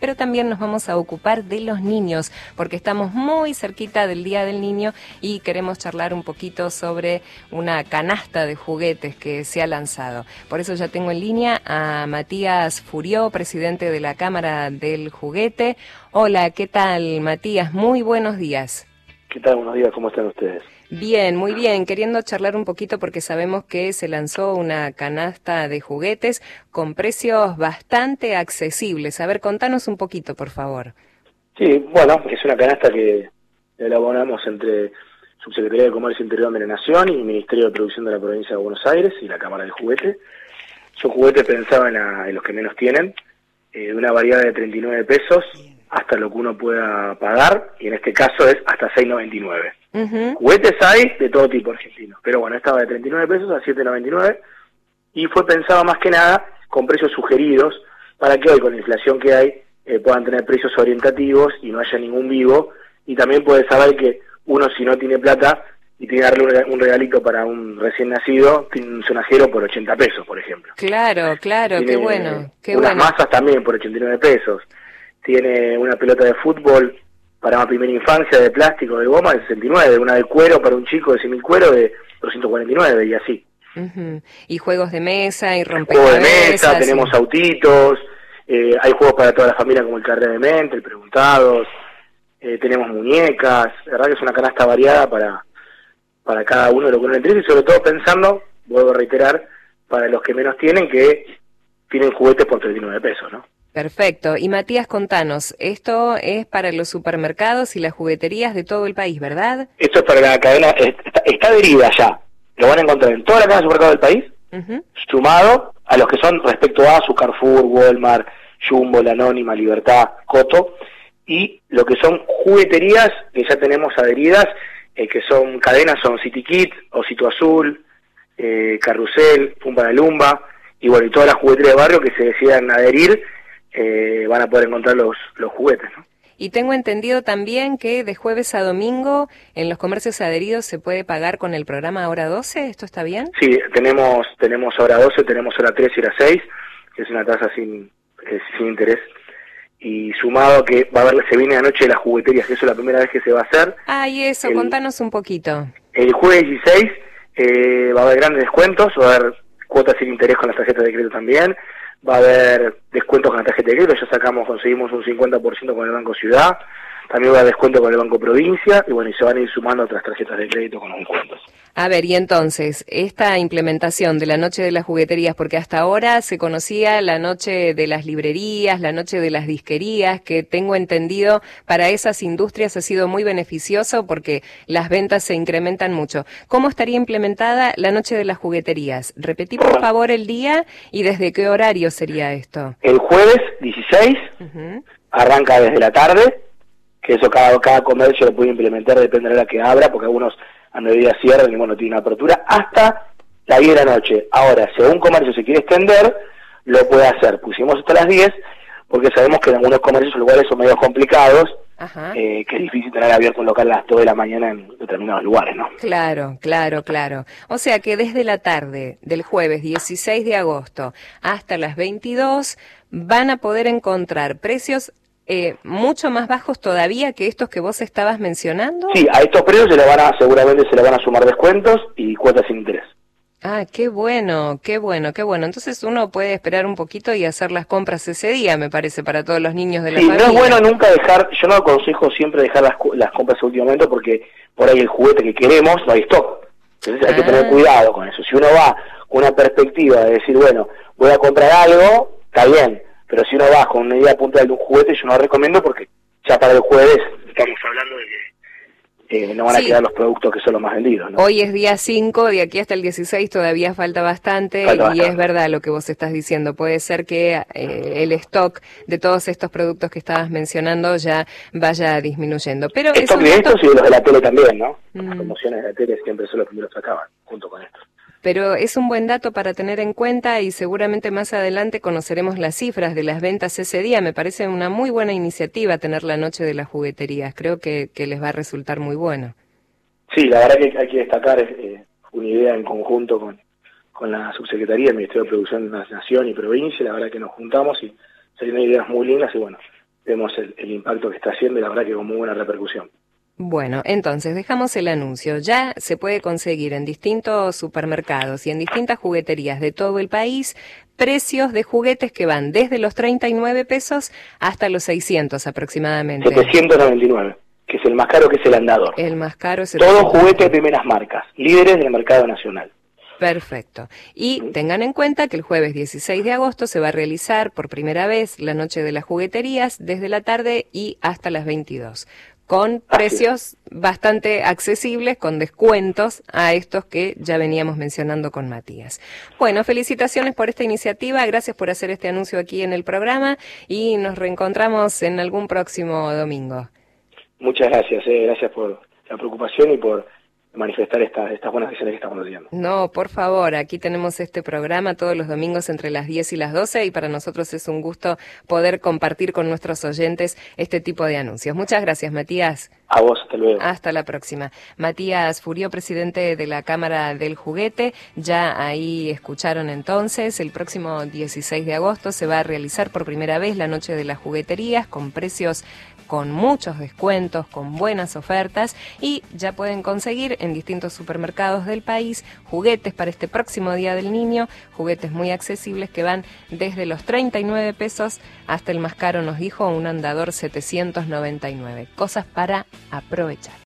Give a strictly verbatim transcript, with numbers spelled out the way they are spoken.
pero también nos vamos a ocupar de los niños, porque estamos muy cerquita del Día del Niño y queremos charlar un poquito sobre una canasta de juguetes que se ha lanzado. Por eso ya tengo en línea a Matías Furió, presidente de la Cámara del Juguete. Hola, ¿qué tal, Matías? Muy buenos días. ¿Qué tal? Buenos días, ¿cómo están ustedes? Bien, muy bien, queriendo charlar un poquito porque sabemos que se lanzó una canasta de juguetes con precios bastante accesibles. A ver, contanos un poquito, por favor. Sí, bueno, es una canasta que elaboramos entre Subsecretaría de Comercio Interior de la Nación y Ministerio de Producción de la Provincia de Buenos Aires y la Cámara del Juguete. Son juguetes pensados en, la, en los que menos tienen, eh, de una variedad de treinta y nueve pesos hasta lo que uno pueda pagar, y en este caso es hasta seis noventa y nueve. Uh-huh. Juguetes hay de todo tipo argentinos, pero bueno, estaba de treinta y nueve pesos a siete noventa y nueve y fue pensado más que nada con precios sugeridos para que hoy, con la inflación que hay, eh, puedan tener precios orientativos y no haya ningún vivo, y también puede saber que uno, si no tiene plata y tiene que darle un regalito para un recién nacido, tiene un sonajero por ochenta pesos, por ejemplo. Claro, claro, tiene qué bueno, qué unas bueno. masas también por ochenta y nueve pesos. Tiene una pelota de fútbol para una primera infancia de plástico, de goma, de sesenta y nueve, una de cuero para un chico de semilcuero de doscientos cuarenta y nueve, y así. Uh-huh. Y juegos de mesa y rompecabezas. Juegos de mesa, y... tenemos autitos, eh, hay juegos para toda la familia como el carré de mente, el preguntados, eh, tenemos muñecas. La verdad que es una canasta variada para, para cada uno de lo que uno le interesa, y sobre todo pensando, vuelvo a reiterar, para los que menos tienen, que tienen juguetes por treinta y nueve pesos, ¿no? Perfecto. Y Matías, contanos, esto es para los supermercados y las jugueterías de todo el país, ¿verdad? Esto es para la cadena, está, está adherida ya. Lo van a encontrar en toda la cadena de supermercados del país, uh-huh, sumado a los que son respecto a su Carrefour, Walmart, Jumbo, La Anónima, Libertad, Coto, y lo que son jugueterías que ya tenemos adheridas, eh, que son cadenas, son City Kit, Osito Azul, eh, Carrusel, Pumba de Lumba, y bueno, y todas las jugueterías de barrio que se decidan adherir, Eh, van a poder encontrar los, los juguetes, ¿no? Y tengo entendido también que de jueves a domingo en los comercios adheridos se puede pagar con el programa Hora doce, ¿esto está bien? Sí, tenemos tenemos Hora doce, tenemos Hora tres y Hora seis, que es una tasa sin, eh, sin interés, y sumado que va a haber, se viene anoche de las jugueterías, que eso es la primera vez que se va a hacer. Ah, y eso, el, contanos un poquito. El jueves dieciséis eh, va a haber grandes descuentos, va a haber cuotas sin interés con las tarjetas de crédito también, va a haber descuentos con la tarjeta de crédito, ya sacamos, conseguimos un cincuenta por ciento con el Banco Ciudad, también va a haber descuento con el Banco Provincia, y bueno, y se van a ir sumando otras tarjetas de crédito con los descuentos. A ver, y entonces, esta implementación de la Noche de las Jugueterías, porque hasta ahora se conocía la Noche de las Librerías, la Noche de las Disquerías, que tengo entendido para esas industrias ha sido muy beneficioso porque las ventas se incrementan mucho. ¿Cómo estaría implementada la Noche de las Jugueterías? Repetí por favor el día y desde qué horario sería esto. El jueves dieciséis, uh-huh, arranca desde la tarde, que eso cada, cada comercio lo puede implementar, depende de la hora que abra, porque algunos a mediodía cierran y bueno, tiene una apertura, hasta las diez de la noche. Ahora, si algún comercio se quiere extender, lo puede hacer. Pusimos hasta las diez, porque sabemos que en algunos comercios los lugares son medio complicados, eh, que es difícil tener abierto un local a las dos de la mañana en determinados lugares, ¿no? Claro, claro, claro. O sea que desde la tarde del jueves dieciséis de agosto hasta las veintidós van a poder encontrar precios Eh, mucho más bajos todavía que estos que vos estabas mencionando. Sí, a estos precios se le van a, seguramente se le van a sumar descuentos y cuotas sin interés. Ah, qué bueno, qué bueno, qué bueno. Entonces uno puede esperar un poquito y hacer las compras ese día, me parece, para todos los niños de la sí, familia. Sí, no es bueno nunca dejar, yo no aconsejo siempre dejar las, las compras a último momento, porque por ahí el juguete que queremos no hay stock. Entonces hay ah. que tener cuidado con eso. Si uno va con una perspectiva de decir, bueno, voy a comprar algo, está bien. Pero si uno va con una idea puntual de un juguete, yo no lo recomiendo porque ya para el jueves estamos hablando de que eh, no van sí. a quedar los productos que son los más vendidos, ¿no? Hoy es día cinco, de aquí hasta el dieciséis todavía falta bastante, falta y bastante. Es verdad lo que vos estás diciendo. Puede ser que eh, el stock de todos estos productos que estabas mencionando ya vaya disminuyendo. Pero stock de estos y de los de la tele también, ¿no? Mm. Las promociones de la tele siempre son los primeros que acaban, junto con estos. Pero es un buen dato para tener en cuenta y seguramente más adelante conoceremos las cifras de las ventas ese día. Me parece una muy buena iniciativa tener la Noche de las Jugueterías. Creo que, que les va a resultar muy bueno. Sí, la verdad que hay que destacar eh, una idea en conjunto con, con la Subsecretaría, el Ministerio de Producción de la Nación y Provincia. La verdad que nos juntamos y salieron ideas muy lindas y bueno, vemos el, el impacto que está haciendo y la verdad que con muy buena repercusión. Bueno, entonces dejamos el anuncio. Ya se puede conseguir en distintos supermercados y en distintas jugueterías de todo el país precios de juguetes que van desde los treinta y nueve pesos hasta los seiscientos aproximadamente. setecientos noventa y nueve, que es el más caro, que es el andador. El más caro es el Todo juguete de primeras marcas, líderes del mercado nacional. Perfecto. Y tengan en cuenta que el jueves dieciséis de agosto se va a realizar por primera vez la Noche de las Jugueterías desde la tarde y hasta las veintidós. Con precios bastante accesibles, con descuentos a estos que ya veníamos mencionando con Matías. Bueno, felicitaciones por esta iniciativa, gracias por hacer este anuncio aquí en el programa y nos reencontramos en algún próximo domingo. Muchas gracias, eh, gracias por la preocupación y por manifestar estas estas buenas acciones que estamos haciendo. No, por favor, aquí tenemos este programa todos los domingos entre las diez y las doce y para nosotros es un gusto poder compartir con nuestros oyentes este tipo de anuncios. Muchas gracias, Matías. A vos, hasta luego. Hasta la próxima. Matías Furió, presidente de la Cámara del Juguete, ya ahí escucharon entonces, el próximo dieciséis de agosto se va a realizar por primera vez la Noche de las Jugueterías con precios con muchos descuentos, con buenas ofertas y ya pueden conseguir en distintos supermercados del país juguetes para este próximo Día del Niño, juguetes muy accesibles que van desde los treinta y nueve pesos hasta el más caro, nos dijo, un andador setecientos noventa y nueve. Cosas para aprovechar.